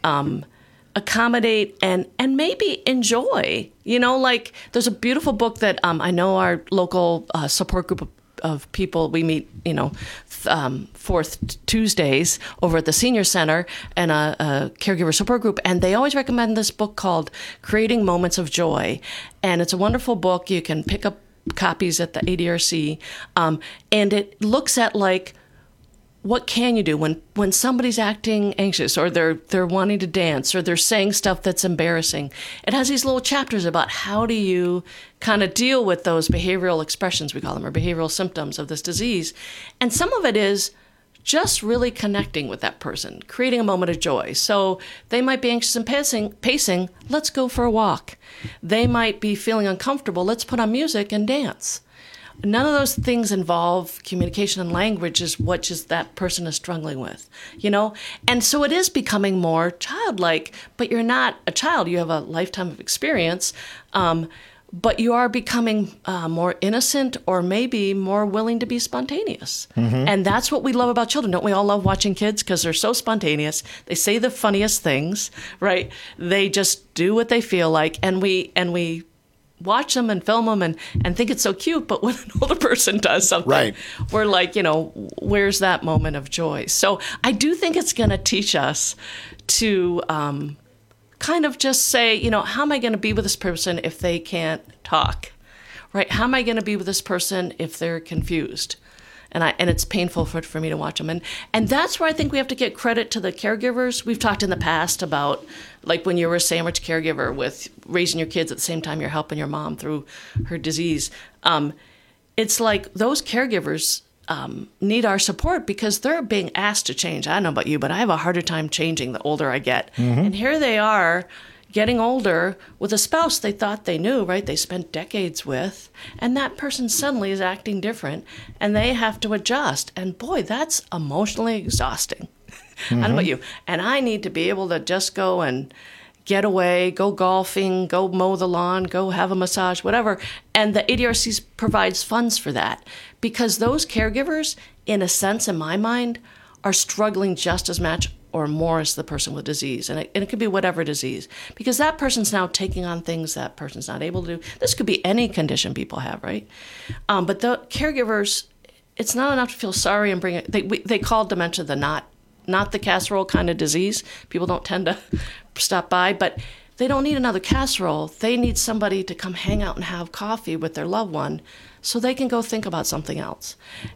accommodate and maybe enjoy, you know, like there's a beautiful book that I know our local support group of people, we meet, you know, fourth Tuesdays over at the Senior Center and a caregiver support group. And they always recommend this book called Creating Moments of Joy. And it's a wonderful book. You can pick up copies at the ADRC, and it looks at like, what can you do when somebody's acting anxious or they're wanting to dance or they're saying stuff that's embarrassing. It has these little chapters about how do you kind of deal with those behavioral expressions, we call them, or behavioral symptoms of this disease. And some of it is just really connecting with that person, creating a moment of joy. So they might be anxious and pacing, let's go for a walk. They might be feeling uncomfortable, let's put on music and dance. None of those things involve communication and language which is that person is struggling with, And so it is becoming more childlike, but you're not a child. You have a lifetime of experience, but you are becoming more innocent or maybe more willing to be spontaneous. Mm-hmm. And that's what we love about children. Don't we all love watching kids? Because they're so spontaneous. They say the funniest things, right? They just do what they feel like. And we watch them and film them and think it's so cute. But when an older person does something, we're like, where's that moment of joy? So I do think it's going to teach us to kind of just say, how am I going to be with this person if they can't talk, right? How am I going to be with this person if they're confused? And it's painful for me to watch them. And that's where I think we have to get credit to the caregivers. We've talked in the past about, like, when you were a sandwich caregiver with raising your kids at the same time you're helping your mom through her disease. It's like those caregivers need our support because they're being asked to change. I don't know about you, but I have a harder time changing the older I get. Mm-hmm. And here they are getting older with a spouse they thought they knew, right? They spent decades with, and that person suddenly is acting different, and they have to adjust. And boy, that's emotionally exhausting. Mm-hmm. I don't know about you. And I need to be able to just go and get away, go golfing, go mow the lawn, go have a massage, whatever. And the ADRC provides funds for that because those caregivers, in a sense, in my mind, are struggling just as much or more as the person with disease. And it could be whatever disease, because that person's now taking on things that person's not able to do. This could be any condition people have, right? But the caregivers, it's not enough to feel sorry and bring it. They call dementia the not the casserole kind of disease. People don't tend to stop by, but they don't need another casserole. They need somebody to come hang out and have coffee with their loved one so they can go think about something else.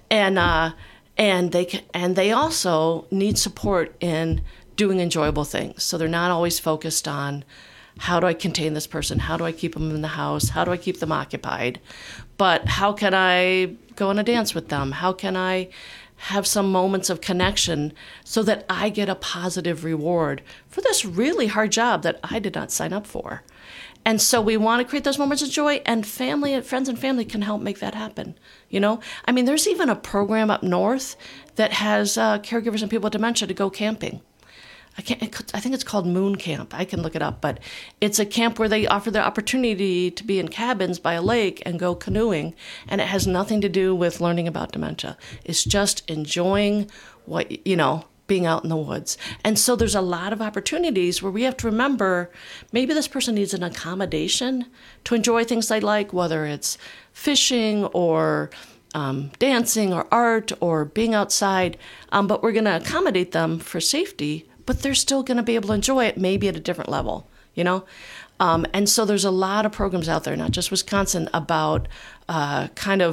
And they also need support in doing enjoyable things. So they're not always focused on how do I contain this person? How do I keep them in the house? How do I keep them occupied? But how can I go on a dance with them? How can I have some moments of connection so that I get a positive reward for this really hard job that I did not sign up for? And so we want to create those moments of joy, and friends and family can help make that happen. I mean, there's even a program up north that has caregivers and people with dementia to go camping. I think it's called Moon Camp. I can look it up, but it's a camp where they offer the opportunity to be in cabins by a lake and go canoeing, and it has nothing to do with learning about dementia. It's just enjoying being out in the woods. And so there's a lot of opportunities where we have to remember maybe this person needs an accommodation to enjoy things they like, whether it's fishing or dancing or art or being outside, but we're going to accommodate them for safety, but they're still going to be able to enjoy it maybe at a different level, And so there's a lot of programs out there, not just Wisconsin, about I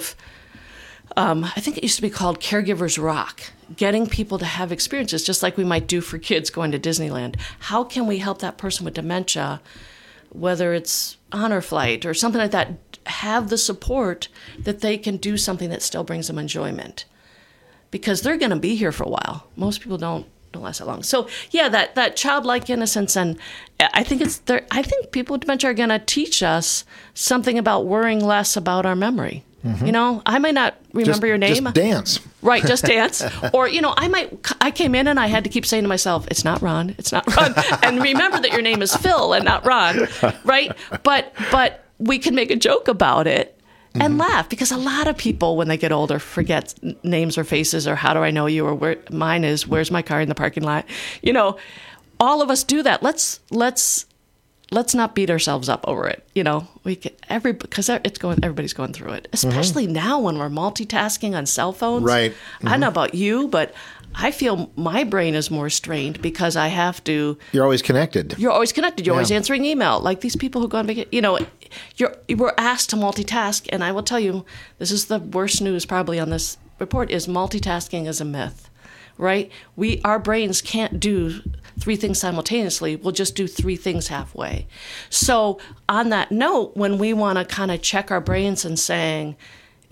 think it used to be called Caregivers Rock, getting people to have experiences just like we might do for kids going to Disneyland. How can we help that person with dementia, whether it's Honor Flight or something like that, have the support that they can do something that still brings them enjoyment? Because they're going to be here for a while. Most people don't last that long. So yeah, that childlike innocence, and I think people with dementia are going to teach us something about worrying less about our memory. Mm-hmm. I might not remember your name. Just dance. Right, just dance. Or, I came in and I had to keep saying to myself, it's not Ron, it's not Ron. And remember that your name is Phil and not Ron, right? But we can make a joke about it and laugh, because a lot of people, when they get older, forget names or faces or how do I know you, or where mine is, where's my car in the parking lot? All of us do that. Let's not beat ourselves up over it. Because everybody's going through it, especially now when we're multitasking on cell phones. Right. Mm-hmm. I don't know about you, but I feel my brain is more strained because I have to. You're always connected. You're always answering email. Like these people who go on vacation, we're asked to multitask. And I will tell you, this is the worst news probably on this report, is multitasking is a myth, right? Our brains can't do 3 things simultaneously. We'll just do 3 things halfway. So on that note, when we want to kind of check our brains and saying,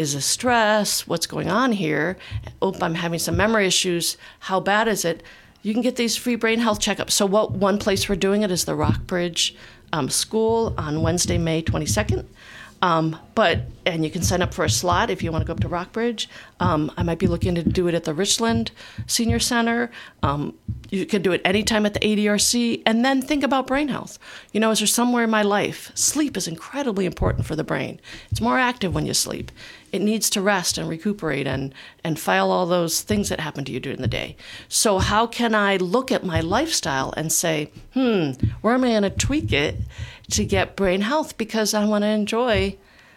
Is this stress? What's going on here? Oh, I'm having some memory issues. How bad is it? You can get these free brain health checkups. So one place we're doing it is the Rockbridge School on Wednesday, May 22nd. And you can sign up for a slot if you want to go up to Rockbridge. I might be looking to do it at the Richland Senior Center. You could do it anytime at the ADRC, and then think about brain health. Is there somewhere in my life? Sleep is incredibly important for the brain. It's more active when you sleep. It needs to rest and recuperate and file all those things that happen to you during the day. So how can I look at my lifestyle and say, where am I going to tweak it to get brain health? Because I want to enjoy,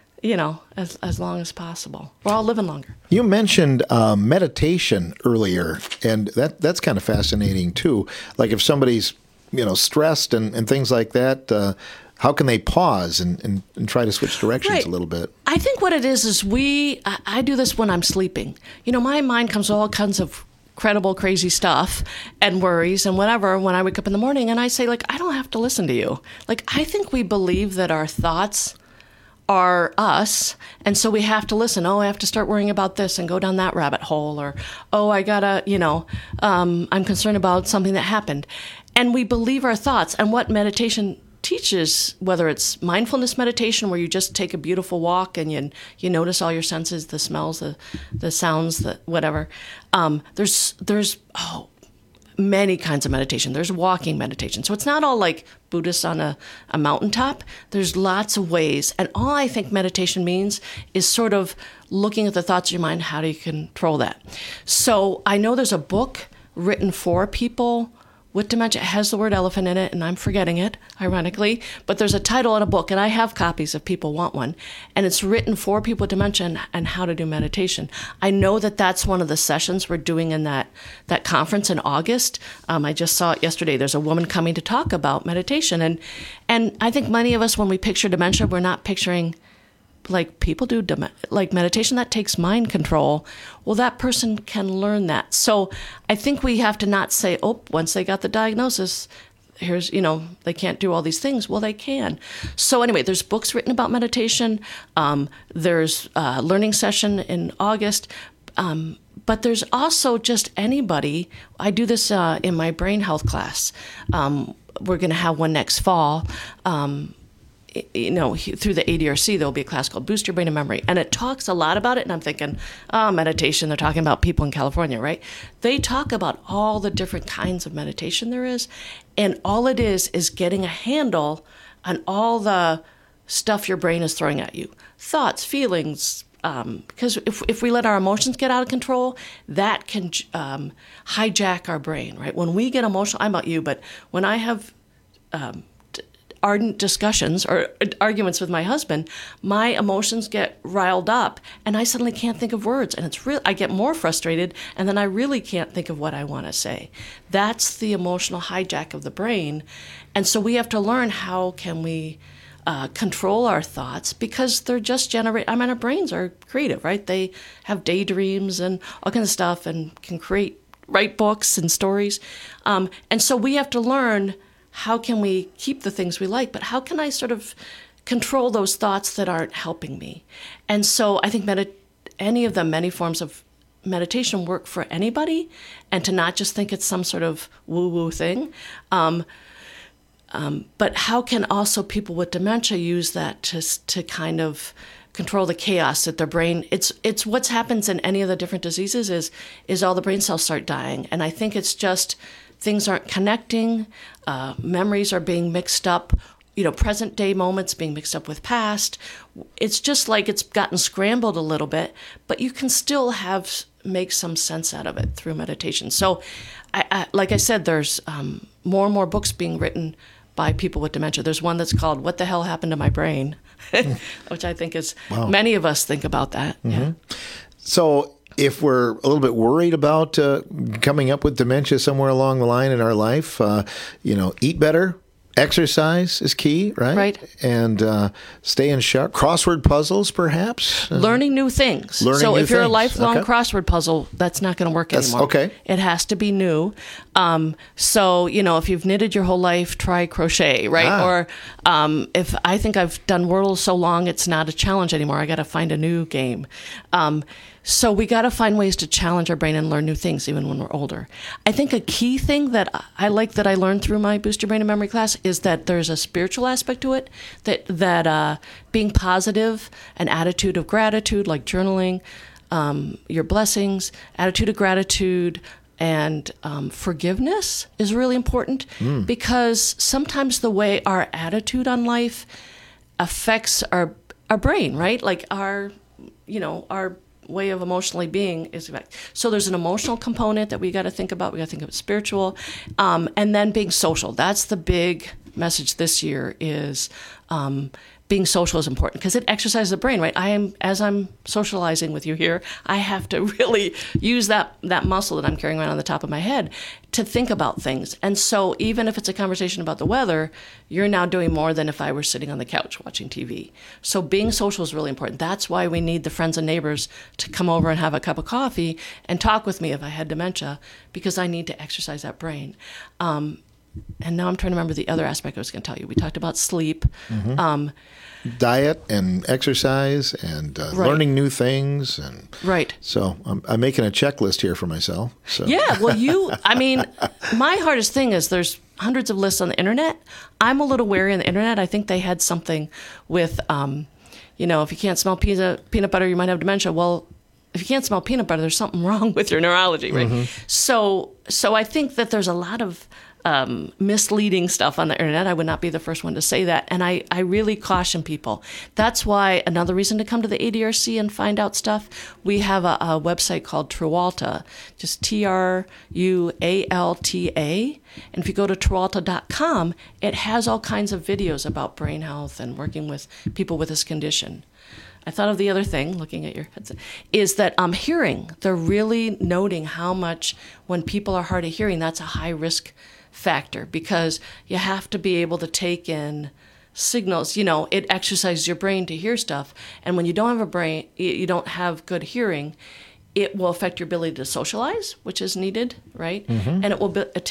as long as possible. We're all living longer. You mentioned meditation earlier, and that's kind of fascinating too. Like if somebody's, stressed and things like that, how can they pause and try to switch directions a little bit? I think what it is I do this when I'm sleeping. My mind comes with all kinds of incredible, crazy stuff and worries and whatever when I wake up in the morning, and I say, I don't have to listen to you. I think we believe that our thoughts are us, and so we have to listen. I have to start worrying about this and go down that rabbit hole, or, I gotta, I'm concerned about something that happened. And we believe our thoughts. And what meditation teaches, whether it's mindfulness meditation where you just take a beautiful walk and you notice all your senses, the smells, the sounds, the whatever. There's many kinds of meditation. There's walking meditation. So it's not all like Buddhists on a mountaintop. There's lots of ways. And all I think meditation means is sort of looking at the thoughts of your mind. How do you control that? So I know there's a book written for people with dementia. It has the word elephant in it, and I'm forgetting it, ironically. But there's a title on a book, and I have copies if people want one. And it's written for people with dementia and how to do meditation. I know that that's one of the sessions we're doing in that conference in August. I just saw it yesterday. There's a woman coming to talk about meditation. And I think many of us, when we picture dementia, we're not picturing like people do, like meditation that takes mind control. Well, that person can learn that. So I think we have to not say, once they got the diagnosis, here's, they can't do all these things. Well, they can. So anyway, there's books written about meditation. There's a learning session in August. But there's also just anybody. I do this in my brain health class. We're going to have one next fall. Through the ADRC, there'll be a class called Boost Your Brain and Memory. And it talks a lot about it. And I'm thinking, meditation, they're talking about people in California, right? They talk about all the different kinds of meditation there is. And all it is getting a handle on all the stuff your brain is throwing at you. Thoughts, feelings, because if we let our emotions get out of control, that can hijack our brain, right? When we get emotional, I don't know about you, but when I have ardent discussions or arguments with my husband, my emotions get riled up and I suddenly can't think of words, and it's real. I get more frustrated, and then I really can't think of what I want to say. That's the emotional hijack of the brain. And so we have to learn how can we control our thoughts, because they're just our brains are creative, right? They have daydreams and all kinds of stuff and can write books and stories. And so we have to learn, how can we keep the things we like, but how can I sort of control those thoughts that aren't helping me? And so I think many forms of meditation work for anybody, and to not just think it's some sort of woo-woo thing. But how can also people with dementia use that to kind of control the chaos at their brain? It's what happens in any of the different diseases is all the brain cells start dying. And I think it's just things aren't connecting, memories are being mixed up, present day moments being mixed up with past. It's just like it's gotten scrambled a little bit, but you can still make some sense out of it through meditation. So like I said, there's more and more books being written by people with dementia. There's one that's called What the Hell Happened to My Brain, which I think is, many of us think about that. Mm-hmm. Yeah. So if we're a little bit worried about coming up with dementia somewhere along the line in our life, eat better, exercise is key, right? Right. And staying sharp. Crossword puzzles, perhaps? Learning new things. So if you're a lifelong crossword puzzle, that's not going to work anymore. Okay. It has to be new. So, if you've knitted your whole life, try crochet, right? Or if I think I've done Wordle so long, it's not a challenge anymore. I got to find a new game. So we got to find ways to challenge our brain and learn new things, even when we're older. I think a key thing that I learned through my Boost Your Brain and Memory class is that there's a spiritual aspect to it, that being positive, an attitude of gratitude, like journaling, your blessings, attitude of gratitude, and forgiveness is really important because sometimes the way our attitude on life affects our brain, right? Like our way of emotionally being is so there's an emotional component that we got to think about. We got to think of it spiritual, and then being social. That's the big message this year is being social is important because it exercises the brain, right? As I'm socializing with you here, I have to really use that muscle that I'm carrying around on the top of my head to think about things. And so even if it's a conversation about the weather, you're now doing more than if I were sitting on the couch watching TV. So being social is really important. That's why we need the friends and neighbors to come over and have a cup of coffee and talk with me if I had dementia, because I need to exercise that brain. And now I'm trying to remember the other aspect I was going to tell you. We talked about sleep. Diet and exercise and learning new things. And so I'm making a checklist here for myself. So. Yeah, well, my hardest thing is there's hundreds of lists on the internet. I'm a little wary on the internet. I think they had something with, if you can't smell peanut butter, you might have dementia. Well, if you can't smell peanut butter, there's something wrong with your neurology, right? So I think that there's a lot of misleading stuff on the internet. I would not be the first one to say that. And I really caution people. That's why another reason to come to the ADRC and find out stuff, we have a website called Trualta, just Trualta. And if you go to Trualta.com, it has all kinds of videos about brain health and working with people with this condition. I thought of the other thing, looking at your headset, is that hearing. They're really noting how much when people are hard of hearing, that's a high risk factor because you have to be able to take in signals. It exercises your brain to hear stuff. And when you don't have a brain, you don't have good hearing, it will affect your ability to socialize, which is needed, right? And it will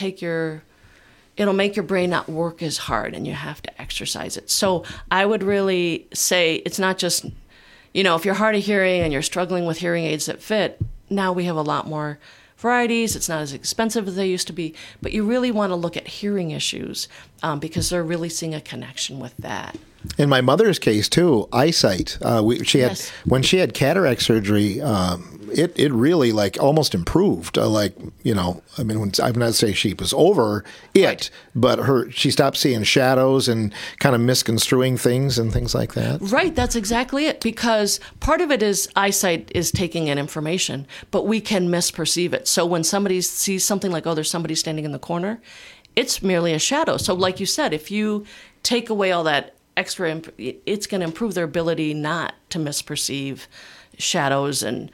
it'll make your brain not work as hard and you have to exercise it. So I would really say it's not just, if you're hard of hearing and you're struggling with hearing aids that fit, now we have a lot more varieties. It's not as expensive as they used to be, but you really want to look at hearing issues because they're really seeing a connection with that. In my mother's case tise eyesight. When she had cataract surgery, it really almost improved. I'm not saying she was over it, but she stopped seeing shadows and kind of misconstruing things and things like that. Right, that's exactly it. Because part of it is eyesight is taking in information, but we can misperceive it. So when somebody sees something like, there's somebody standing in the corner, it's merely a shadow. So like you said, if you take away all that extra, it's going to improve their ability not to misperceive shadows and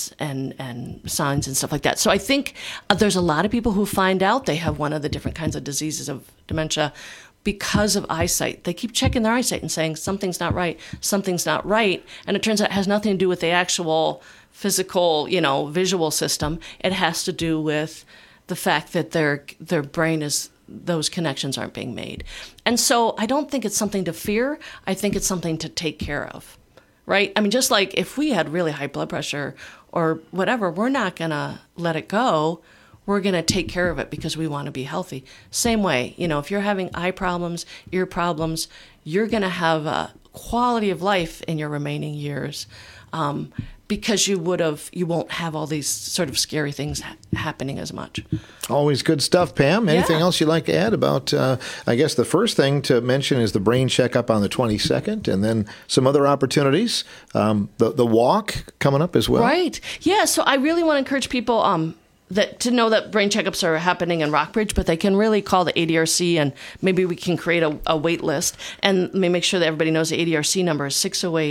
signs and stuff like that. So I think there's a lot of people who find out they have one of the different kinds of diseases of dementia because of eyesight. They keep checking their eyesight and saying something's not right, and it turns out it has nothing to do with the actual physical, visual system. It has to do with the fact that their brain is, those connections aren't being made. And so I don't think it's something to fear. I think it's something to take care of, right? Just like if we had really high blood pressure or whatever, we're not going to let it go. We're going to take care of it because we want to be healthy. Same way, if you're having eye problems, ear problems, you're going to have a quality of life in your remaining years because you won't have all these sort of scary things happening as much. Always good stuff, Pam. Anything else you'd like to add about, I guess the first thing to mention is the brain checkup on the 22nd, and then some other opportunities. The walk coming up as well. Right. Yeah, so I really want to encourage people to know that brain checkups are happening in Rockbridge, but they can really call the ADRC and maybe we can create a wait list. And let me make sure that everybody knows the ADRC number is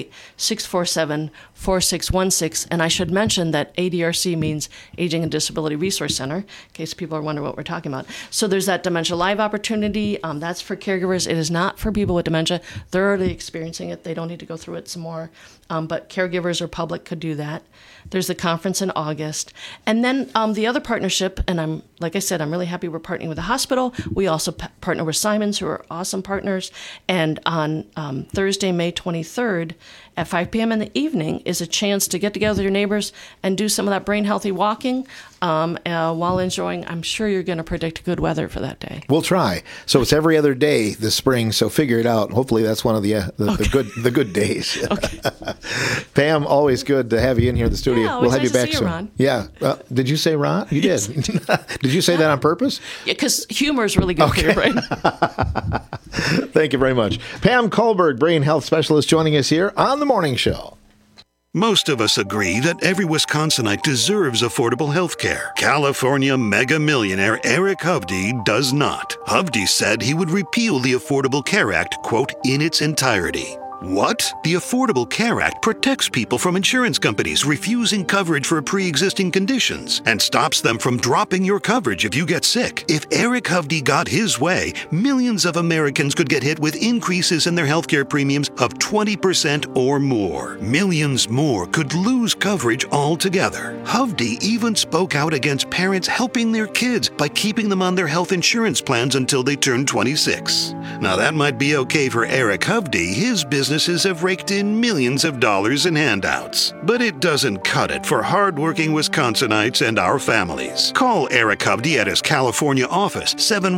608-647-4616. And I should mention that ADRC means Aging and Disability Resource Center, in case people are wondering what we're talking about. So there's that Dementia Live opportunity. That's for caregivers. It is not for people with dementia. They're already experiencing it. They don't need to go through it some more. But caregivers or public could do that. There's the conference in August. And then the the other partnership, and like I said, I'm really happy we're partnering with the hospital. We also partner with Simons, who are awesome partners. And on Thursday, May 23rd, at 5 p.m. in the evening, is a chance to get together with your neighbors and do some of that brain healthy walking while enjoying. I'm sure you're going to predict good weather for that day. We'll try. So it's every other day this spring. So figure it out. Hopefully that's one of the good days. Okay. Pam, always good to have you in here in the studio. Yeah, we'll have nice you back to see soon. you, Ron. Yeah. Did you say Ron? You did. Did you say that on purpose? Yeah, because humor is really good for your brain. Thank you very much. Pam Kohlberg, brain health specialist, joining us here on The Morning Show. Most of us agree that every Wisconsinite deserves affordable health care. California mega millionaire Eric Hovde does not. Hovde said he would repeal the Affordable Care Act, quote, in its entirety. What? The Affordable Care Act protects people from insurance companies refusing coverage for pre-existing conditions and stops them from dropping your coverage if you get sick. If Eric Hovde got his way, millions of Americans could get hit with increases in their healthcare premiums of 20% or more. Millions more could lose coverage altogether. Hovde even spoke out against parents helping their kids by keeping them on their health insurance plans until they turn 26. Now that might be okay for Eric Hovde. His businesses have raked in millions of dollars in handouts. But it doesn't cut it for hardworking Wisconsinites and our families. Call Eric Hovde at his California office,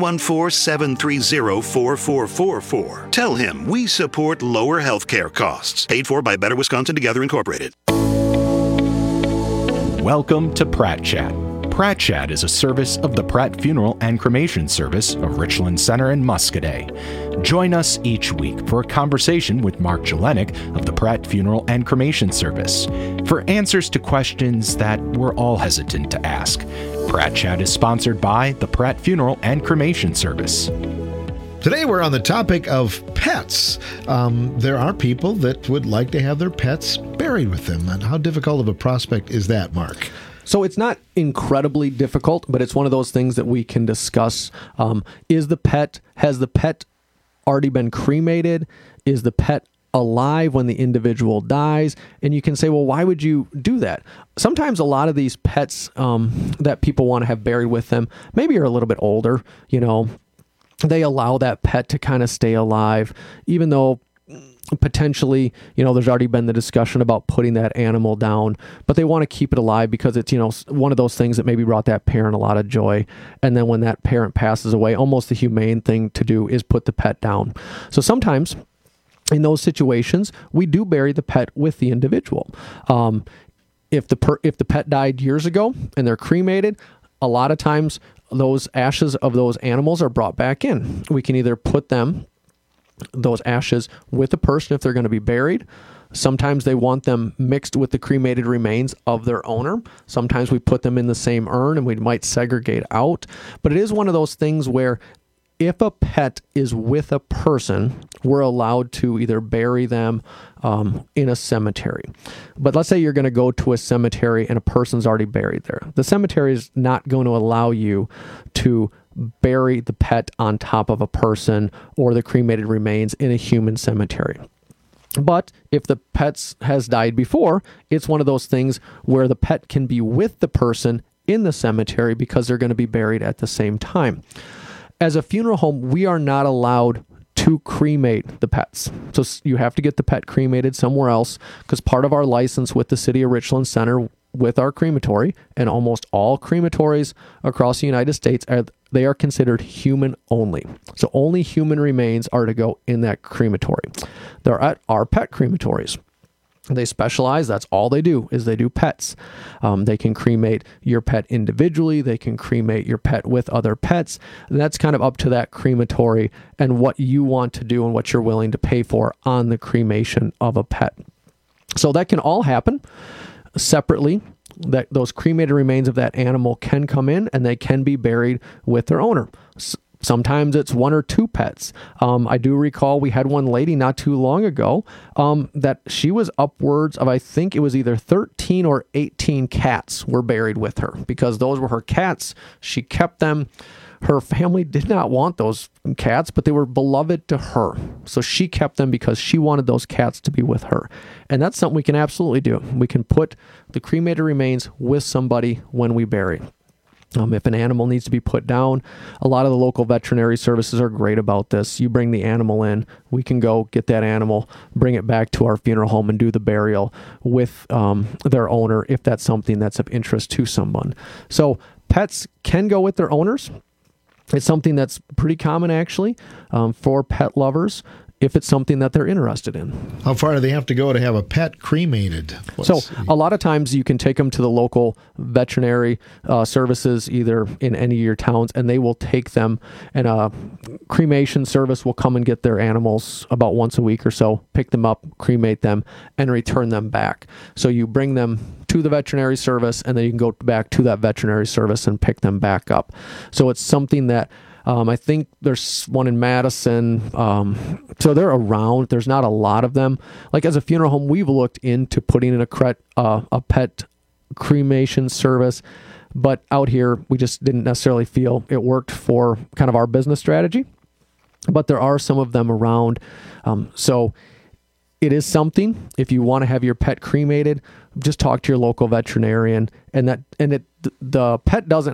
714-730-4444. Tell him we support lower health care costs. Paid for by Better Wisconsin Together Incorporated. Welcome to Pratt Chat. Pratt Chat is a service of the Pratt Funeral and Cremation Service of Richland Center and Muscadet. Join us each week for a conversation with Mark Jelinek of the Pratt Funeral and Cremation Service for answers to questions that we're all hesitant to ask. Pratt Chat is sponsored by the Pratt Funeral and Cremation Service. Today we're on the topic of pets. There are people that would like to have their pets buried with them. And how difficult of a prospect is that, Mark? So it's not incredibly difficult, but it's one of those things that we can discuss. Has the pet already been cremated? Is the pet alive when the individual dies? And you can say, well, why would you do that? Sometimes a lot of these pets that people want to have buried with them maybe are a little bit older. You know, they allow that pet to kind of stay alive, even though potentially, you know, there's already been the discussion about putting that animal down, but they want to keep it alive because it's, you know, one of those things that maybe brought that parent a lot of joy. And then when that parent passes away, almost the humane thing to do is put the pet down. So sometimes in those situations, we do bury the pet with the individual. If the pet died years ago and they're cremated, a lot of times those ashes of those animals are brought back in. We can either put those ashes with the person if they're going to be buried. Sometimes they want them mixed with the cremated remains of their owner. Sometimes we put them in the same urn and we might segregate out. But it is one of those things where if a pet is with a person, we're allowed to either bury them in a cemetery. But let's say you're going to go to a cemetery and a person's already buried there. The cemetery is not going to allow you to bury the pet on top of a person or the cremated remains in a human cemetery. But if the pet has died before, it's one of those things where the pet can be with the person in the cemetery because they're going to be buried at the same time. As a funeral home, we are not allowed to cremate the pets. So you have to get the pet cremated somewhere else because part of our license with the City of Richland Center with our crematory, and almost all crematories across the United States, they are considered human only. So only human remains are to go in that crematory. They're at our pet crematories. They specialize, that's all they do, is they do pets. They can cremate your pet individually. They can cremate your pet with other pets. And that's kind of up to that crematory and what you want to do and what you're willing to pay for on the cremation of a pet. So that can all happen separately. That those cremated remains of that animal can come in and they can be buried with their owner. Sometimes it's one or two pets. I do recall we had one lady not too long ago that she was upwards of, I think it was either 13 or 18 cats were buried with her because those were her cats. She kept them. Her family did not want those cats, but they were beloved to her. So she kept them because she wanted those cats to be with her. And that's something we can absolutely do. We can put the cremated remains with somebody when we bury. If an animal needs to be put down, a lot of the local veterinary services are great about this. You bring the animal in, we can go get that animal, bring it back to our funeral home and do the burial with their owner if that's something that's of interest to someone. So pets can go with their owners. It's something that's pretty common actually for pet lovers if it's something that they're interested in. How far do they have to go to have a pet cremated? A lot of times you can take them to the local veterinary services either in any of your towns, and they will take them, and a cremation service will come and get their animals about once a week or so, pick them up, cremate them, and return them back. So you bring them to the veterinary service, and then you can go back to that veterinary service and pick them back up. So it's something that I think there's one in Madison. So they're around. There's not a lot of them. Like as a funeral home, we've looked into putting in a pet cremation service, but out here we just didn't necessarily feel it worked for kind of our business strategy. But there are some of them around. So it is something. If you want to have your pet cremated, just talk to your local veterinarian, and the pet doesn't